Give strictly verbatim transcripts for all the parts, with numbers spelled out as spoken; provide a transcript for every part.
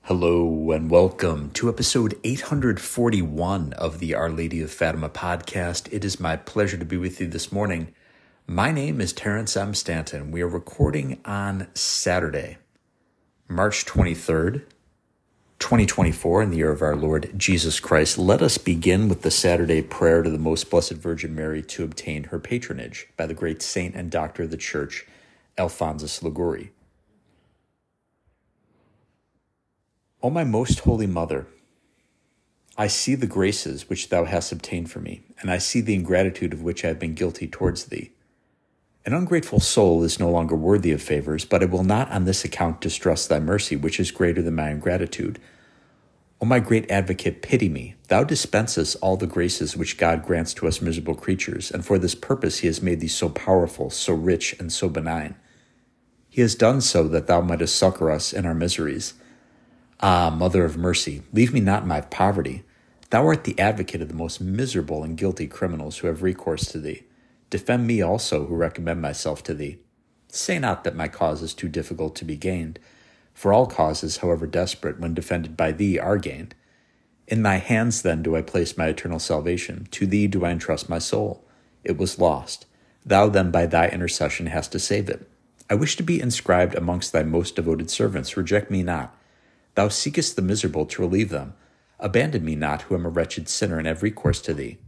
Hello and welcome to episode eight hundred forty-one of the Our Lady of Fatima podcast. It is my pleasure to be with you this morning. My name is Terrence M. Stanton. We are recording on Saturday, March twenty-third, twenty twenty-four, in the year of our Lord Jesus Christ. Let us begin with the Saturday prayer to the Most Blessed Virgin Mary to obtain her patronage by the great saint and doctor of the Church, Alphonsus Liguori. O my most holy Mother, I see the graces which thou hast obtained for me, and I see the ingratitude of which I have been guilty towards thee. An ungrateful soul is no longer worthy of favors, but I will not on this account distrust thy mercy, which is greater than my ingratitude. O my great advocate, pity me. Thou dispensest all the graces which God grants to us miserable creatures, and for this purpose he has made thee so powerful, so rich, and so benign. He has done so that thou mightest succor us in our miseries. Ah, Mother of Mercy, leave me not in my poverty. Thou art the advocate of the most miserable and guilty criminals who have recourse to thee. Defend me also who recommend myself to thee. Say not that my cause is too difficult to be gained, for all causes, however desperate, when defended by thee, are gained. In thy hands, then, do I place my eternal salvation. To thee do I entrust my soul. It was lost. Thou, then, by thy intercession hast to save it. I wish to be inscribed amongst thy most devoted servants. Reject me not. Thou seekest the miserable to relieve them. Abandon me not, who am a wretched sinner and have recourse to thee.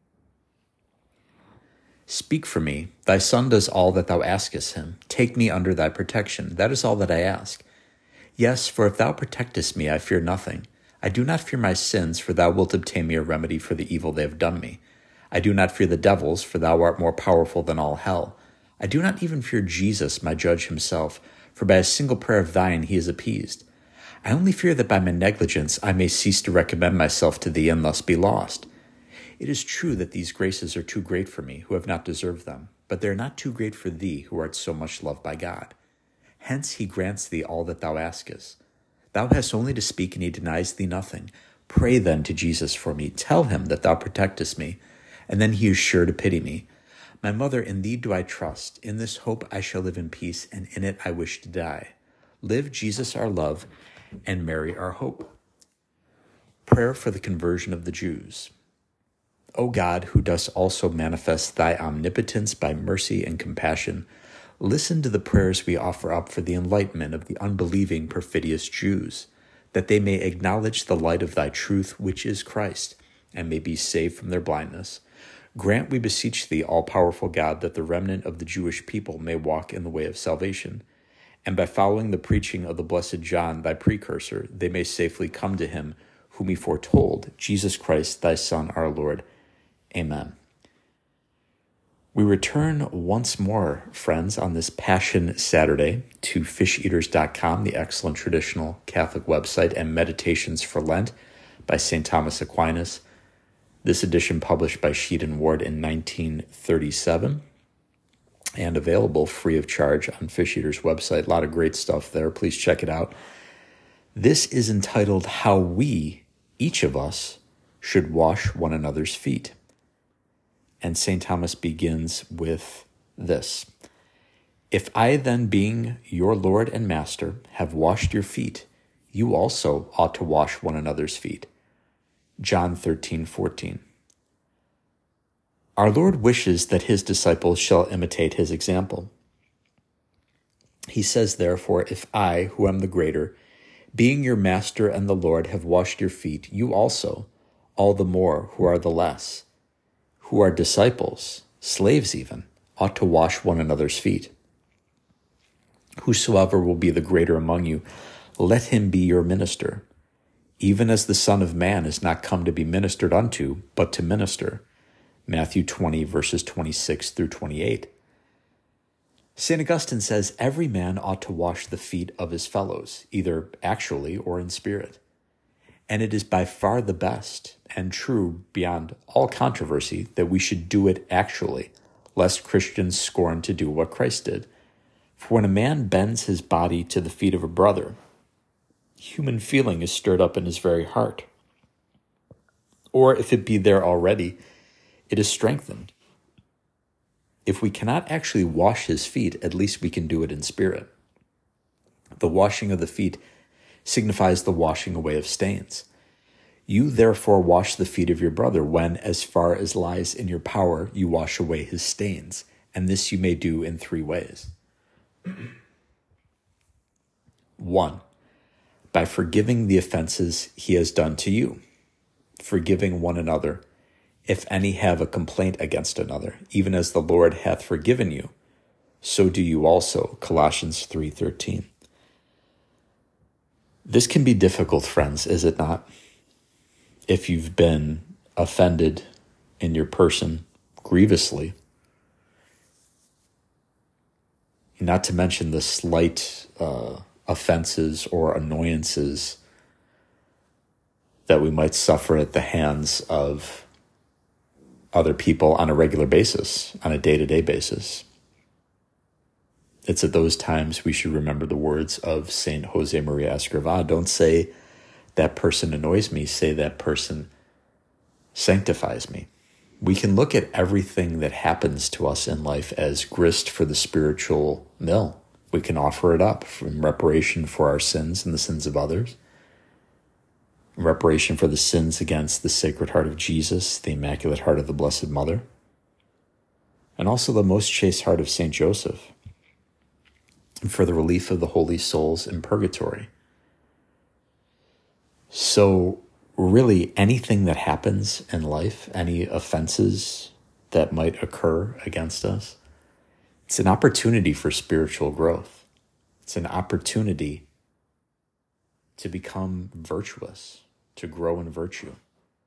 Speak for me. Thy Son does all that thou askest him. Take me under thy protection. That is all that I ask. Yes, for if thou protectest me, I fear nothing. I do not fear my sins, for thou wilt obtain me a remedy for the evil they have done me. I do not fear the devils, for thou art more powerful than all hell. I do not even fear Jesus, my judge himself, for by a single prayer of thine he is appeased. I only fear that by my negligence I may cease to recommend myself to thee and thus be lost. It is true that these graces are too great for me, who have not deserved them, but they are not too great for thee, who art so much loved by God. Hence he grants thee all that thou askest. Thou hast only to speak, and he denies thee nothing. Pray then to Jesus for me. Tell him that thou protectest me, and then he is sure to pity me. My mother, in thee do I trust. In this hope I shall live in peace, and in it I wish to die. Live, Jesus, our love, and Mary, our hope. Prayer for the conversion of the Jews. O God, who dost also manifest thy omnipotence by mercy and compassion, listen to the prayers we offer up for the enlightenment of the unbelieving, perfidious Jews, that they may acknowledge the light of thy truth, which is Christ, and may be saved from their blindness. Grant, we beseech thee, all-powerful God, that the remnant of the Jewish people may walk in the way of salvation, and by following the preaching of the blessed John, thy precursor, they may safely come to him whom he foretold, Jesus Christ, thy Son, our Lord. Amen. We return once more, friends, on this Passion Saturday to fish eaters dot com, the excellent traditional Catholic website, and Meditations for Lent by Saint Thomas Aquinas. This edition published by Sheed and Ward in nineteen thirty-seven. And available free of charge on Fish Eater's website. A lot of great stuff there. Please check it out. This is entitled How We, Each of Us, Should Wash One Another's Feet. And Saint Thomas begins with this. If I then, being your Lord and Master, have washed your feet, you also ought to wash one another's feet. John thirteen fourteen. Our Lord wishes that his disciples shall imitate his example. He says, therefore, if I, who am the greater, being your master and the Lord, have washed your feet, you also, all the more who are the less, who are disciples, slaves even, ought to wash one another's feet. Whosoever will be the greater among you, let him be your minister, even as the Son of Man is not come to be ministered unto, but to minister. Matthew twenty, verses twenty-six through twenty-eight. Saint Augustine says every man ought to wash the feet of his fellows, either actually or in spirit. And it is by far the best and true beyond all controversy that we should do it actually, lest Christians scorn to do what Christ did. For when a man bends his body to the feet of a brother, human feeling is stirred up in his very heart. Or if it be there already, it is strengthened. If we cannot actually wash his feet, at least we can do it in spirit. The washing of the feet signifies the washing away of stains. You therefore wash the feet of your brother when, as far as lies in your power, you wash away his stains, and this you may do in three ways. One, by forgiving the offenses he has done to you, forgiving one another, if any have a complaint against another, even as the Lord hath forgiven you, so do you also, Colossians three thirteen. This can be difficult, friends, is it not? If you've been offended in your person grievously, not to mention the slight uh, offenses or annoyances that we might suffer at the hands of other people on a regular basis, on a day-to-day basis. It's at those times we should remember the words of Saint Jose Maria Escrivá. Don't say, that person annoys me, say that person sanctifies me. We can look at everything that happens to us in life as grist for the spiritual mill. We can offer it up from reparation for our sins and the sins of others, reparation for the sins against the Sacred Heart of Jesus, the Immaculate Heart of the Blessed Mother, and also the Most Chaste Heart of Saint Joseph, and for the relief of the holy souls in purgatory. So really anything that happens in life, any offenses that might occur against us, it's an opportunity for spiritual growth. It's an opportunity to become virtuous, to grow in virtue.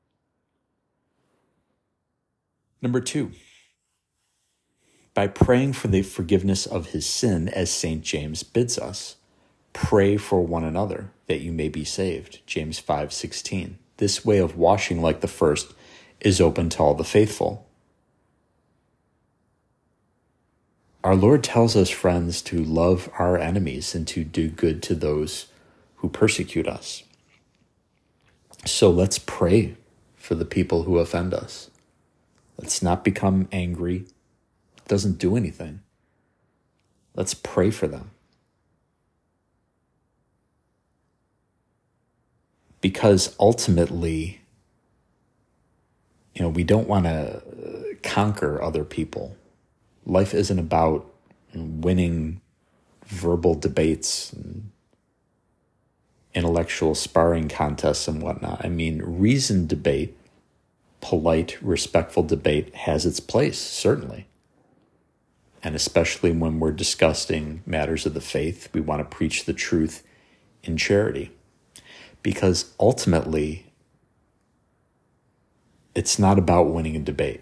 Number two, by praying for the forgiveness of his sin, as Saint James bids us, pray for one another that you may be saved, James five sixteen. This way of washing like the first is open to all the faithful. Our Lord tells us, friends, to love our enemies and to do good to those who persecute us. So let's pray for the people who offend us. Let's not become angry. It doesn't do anything. Let's pray for them. Because ultimately, you know, we don't want to conquer other people. Life isn't about winning verbal debates and intellectual sparring contests and whatnot. I mean, reasoned debate, polite, respectful debate has its place, certainly. And especially when we're discussing matters of the faith, we want to preach the truth in charity. Because ultimately, it's not about winning a debate.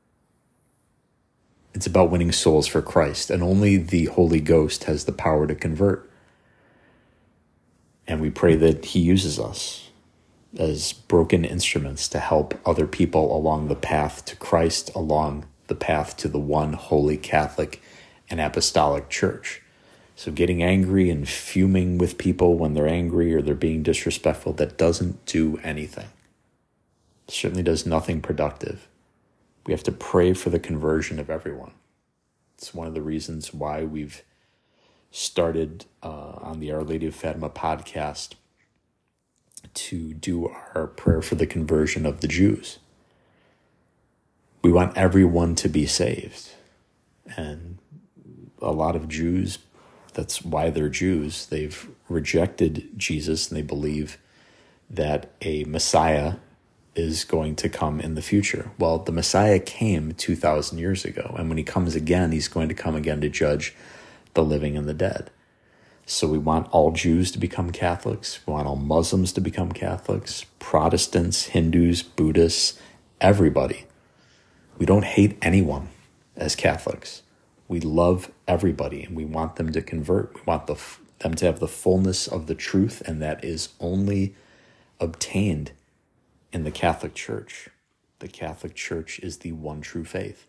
It's about winning souls for Christ, and only the Holy Ghost has the power to convert. And we pray that he uses us as broken instruments to help other people along the path to Christ, along the path to the one holy Catholic and Apostolic Church. So getting angry and fuming with people when they're angry or they're being disrespectful, that doesn't do anything. It certainly does nothing productive. We have to pray for the conversion of everyone. It's one of the reasons why we've started uh, on the Our Lady of Fatima podcast to do our prayer for the conversion of the Jews. We want everyone to be saved. And a lot of Jews, that's why they're Jews. They've rejected Jesus and they believe that a Messiah is going to come in the future. Well, the Messiah came two thousand years ago. And when he comes again, he's going to come again to judge the living and the dead. So we want all Jews to become Catholics. We want all Muslims to become Catholics, Protestants, Hindus, Buddhists, everybody. We don't hate anyone as Catholics. We love everybody, and we want them to convert. We want the, them to have the fullness of the truth, and that is only obtained in the Catholic Church. The Catholic Church is the one true faith.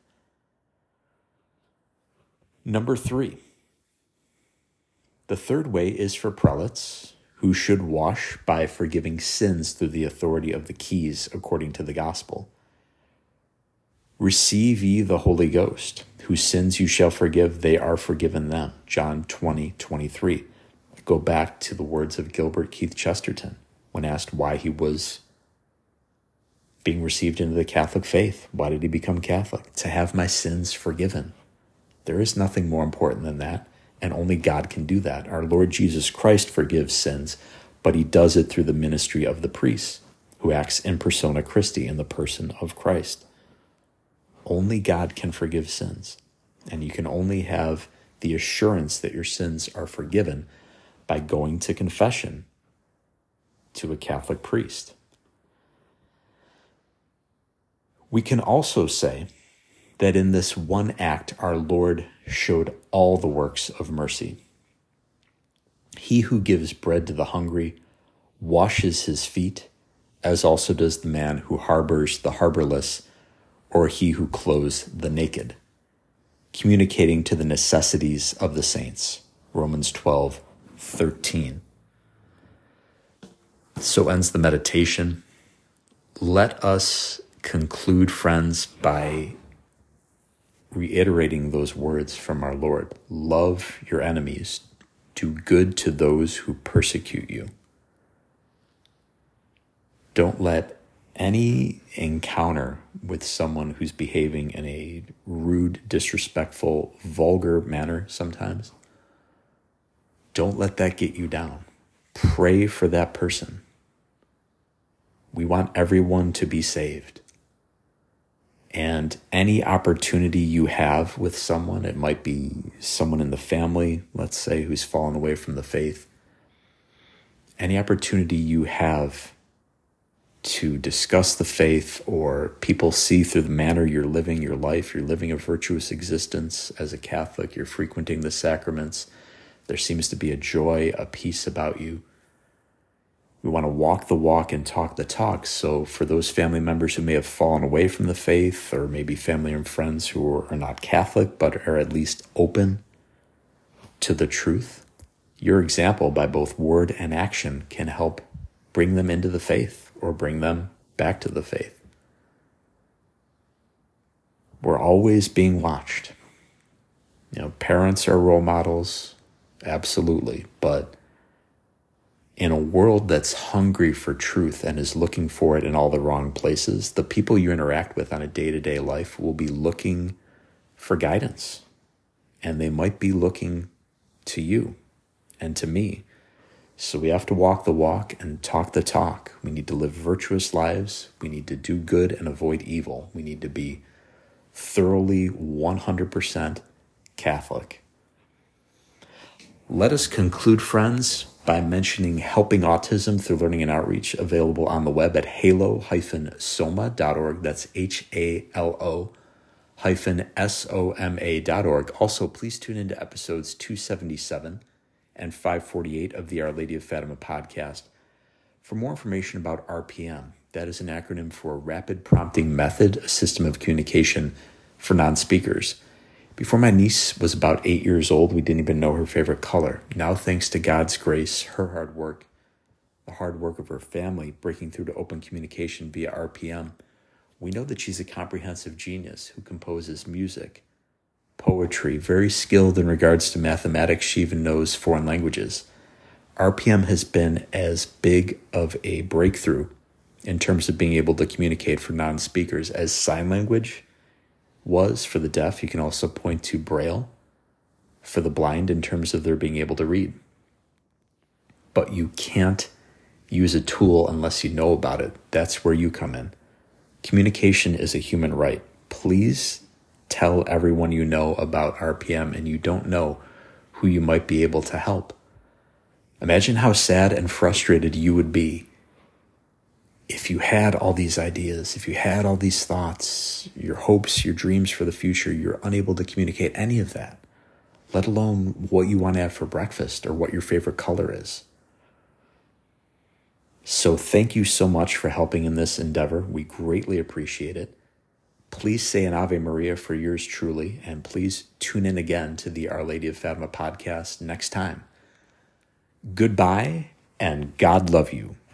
Number three. The third way is for prelates, who should wash by forgiving sins through the authority of the keys according to the gospel. Receive ye the Holy Ghost, whose sins you shall forgive, they are forgiven them. John twenty twenty-three. go back to the words of Gilbert Keith Chesterton when asked why he was being received into the Catholic faith. Why did he become Catholic? To have my sins forgiven. There is nothing more important than that, and only God can do that. Our Lord Jesus Christ forgives sins, but he does it through the ministry of the priest, who acts in persona Christi, in the person of Christ. Only God can forgive sins, and you can only have the assurance that your sins are forgiven by going to confession to a Catholic priest. We can also say that in this one act, our Lord showed all the works of mercy. He who gives bread to the hungry washes his feet, as also does the man who harbors the harborless, or he who clothes the naked, communicating to the necessities of the saints. Romans twelve thirteen. So ends the meditation. Let us conclude, friends, by reiterating those words from our Lord. Love your enemies. Do good to those who persecute you. Don't let any encounter with someone who's behaving in a rude, disrespectful, vulgar manner sometimes, don't let that get you down. Pray for that person. We want everyone to be saved. And any opportunity you have with someone, it might be someone in the family, let's say, who's fallen away from the faith. Any opportunity you have to discuss the faith, or people see through the manner you're living your life, you're living a virtuous existence as a Catholic, you're frequenting the sacraments, there seems to be a joy, a peace about you. We want to walk the walk and talk the talk. So for those family members who may have fallen away from the faith, or maybe family and friends who are not Catholic but are at least open to the truth, your example by both word and action can help bring them into the faith or bring them back to the faith. We're always being watched. You know, parents are role models, absolutely, but in a world that's hungry for truth and is looking for it in all the wrong places, the people you interact with on a day-to-day life will be looking for guidance. And they might be looking to you and to me. So we have to walk the walk and talk the talk. We need to live virtuous lives. We need to do good and avoid evil. We need to be thoroughly one hundred percent Catholic. Let us conclude, friends, by mentioning Helping Autism Through Learning and Outreach, available on the web at halo dash soma dot org. That's H A L O hyphen S O M A dot org. Also, please tune into episodes two seventy-seven and five forty-eight of the Our Lady of Fatima podcast for more information about R P M. That is an acronym for Rapid Prompting Method, a system of communication for non-speakers. Before my niece was about eight years old, we didn't even know her favorite color. Now, thanks to God's grace, her hard work, the hard work of her family, breaking through to open communication via R P M, we know that she's a comprehensive genius who composes music, poetry, very skilled in regards to mathematics. She even knows foreign languages. R P M has been as big of a breakthrough in terms of being able to communicate for non-speakers as sign language was for the deaf. You can also point to Braille for the blind in terms of their being able to read. But you can't use a tool unless you know about it. That's where you come in. Communication is a human right. Please tell everyone you know about R P M and you don't know who you might be able to help. Imagine how sad and frustrated you would be if you had all these ideas, if you had all these thoughts, your hopes, your dreams for the future, you're unable to communicate any of that, let alone what you want to have for breakfast or what your favorite color is. So thank you so much for helping in this endeavor. We greatly appreciate it. Please say an Ave Maria for yours truly, and please tune in again to the Our Lady of Fatima podcast next time. Goodbye, and God love you.